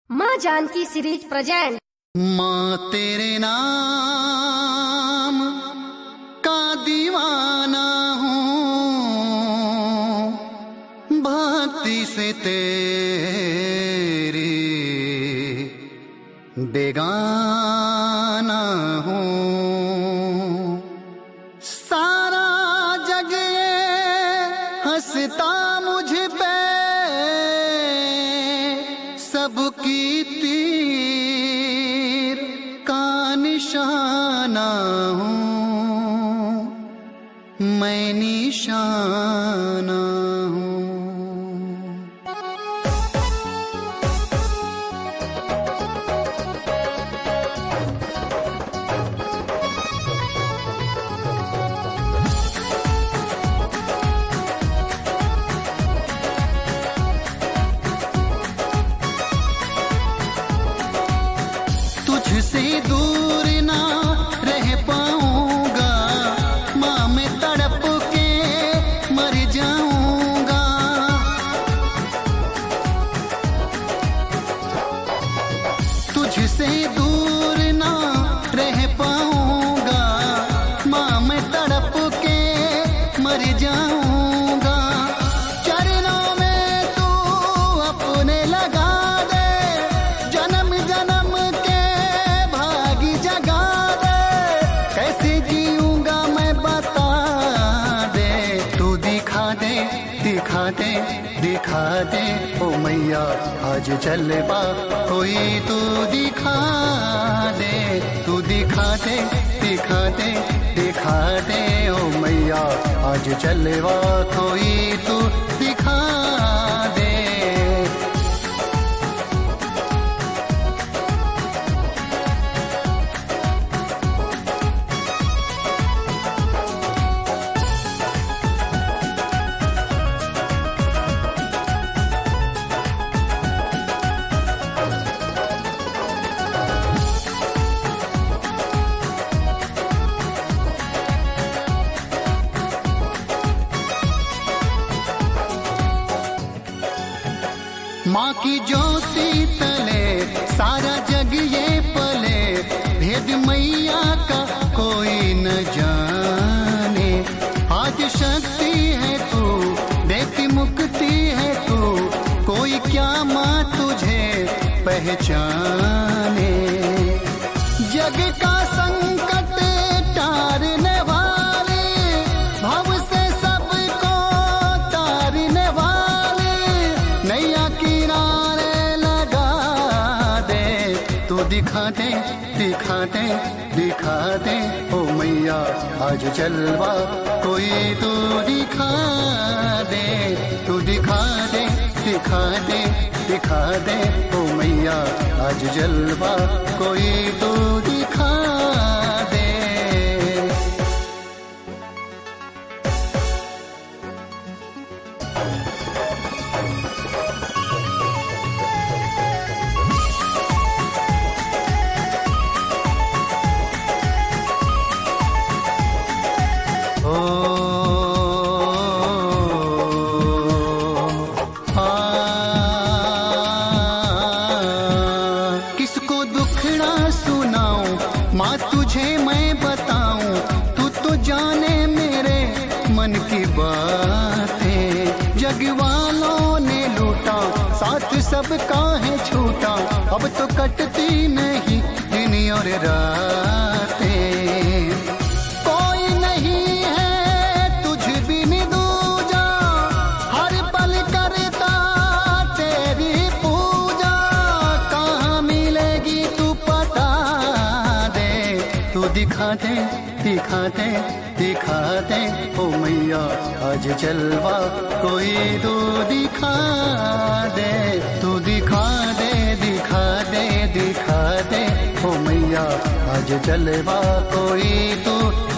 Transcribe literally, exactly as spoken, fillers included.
माँ Janaki series present. माँ तेरे नाम का दीवाना हूँ, भक्ति से तेरी बेगाना हूँ। सारा जग ये हंसता मुझ पे, सबकी तीर का निशाना हूँ, मैं निशाना हूँ। तुझसे दूर ना रह पाऊंगा, माँ मैं तड़प के मर जाऊंगा। तुझसे दूर ना रह पाऊंगा, माँ मैं तड़प के मर जाऊंगा। चरणों में तू अपने लगा दे, जन्म जन्म के भागी जगा दे। कैसे जीऊंगा मैं बता दे, तू दिखा दे दिखा दे दिखा दे ओ मैया आज जलवा कोई तू दिखा दे। तू दिखा दे दिखा दे दिखा दे ओ मैया आज जलवा कोई तू दिखा दे। माँ की ज्योति तले सारा जग ये पले, भेद मैया का कोई न जाने। आज शक्ति है तू, देती मुक्ति है तू, कोई क्या माँ तुझे पहचाने। जग का संकट टारने वाले, भव से सबको तारने वाले, नैया किनारे लगा दे। तू दिखा दे दिखा दे दिखा दे ओ मैया आज जलवा कोई तू दिखा दे। तू दिखा दे दिखा दे दिखा दे ओ मैया आज जलवा कोई तू दिखा दे। ओ आ, किसको दुखड़ा सुनाऊं माँ तुझे मैं बताऊं, तू तो जाने मेरे मन की बातें। जग वालों ने लूटा साथ सबका है छूटा, अब तो कटती नहीं दिन और रातें। कोई नहीं है तुझ बिन दूजा, हर पल करता तेरी पूजा। कहाँ मिलेगी तू पता दे, तू दिखा दे दिखा दे दिखा दे ओ मैया आज जलवा कोई तू दिखा दे। तू दिखा दे दिखा दे दिखा दे ओ मैया आज जलवा कोई तू